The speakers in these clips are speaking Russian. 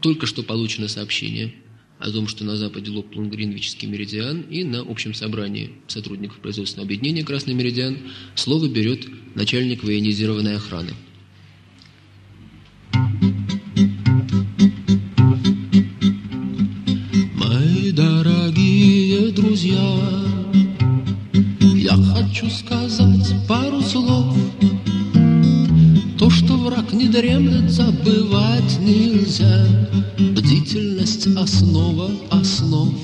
Только что получено сообщение о том, что на западе лопнул Гринвичский меридиан, и на общем собрании сотрудников производственного объединения «Красный меридиан» слово берет начальник военизированной охраны. Мои дорогие друзья, я хочу сказать пару слов. То, что враг не дремлет, забывать нельзя. Бдительность — основа основ.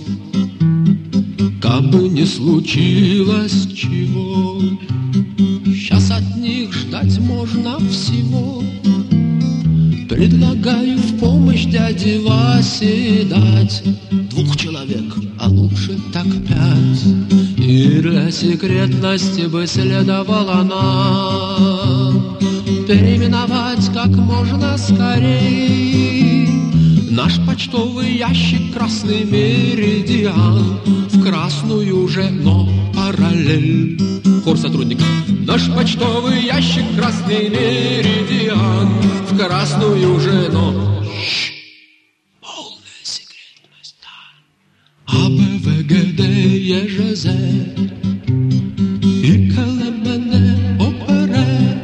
Кабы не случилось чего, сейчас от них ждать можно всего. Предлагаю в помощь дяде Васе дать 2 человек, а лучше так 5. И для секретности бы следовало нам переименовать как можно скорей наш почтовый ящик «Красный меридиан» в красную же, но параллель. Хор сотрудников. Наш почтовый ящик «Красный меридиан» в красную же, но полная секретность, да. АБВГД, ЕЖЗ и КЛМН, ОПР,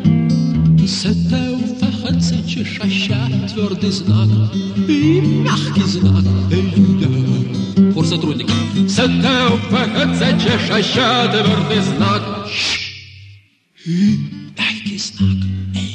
СТУ, ФХЦ, ЧШ, твердый знак и мягкий знак. Хор сотрудников. СТУ, ФХЦ, ЧШ, твердый знак и мягкий знак.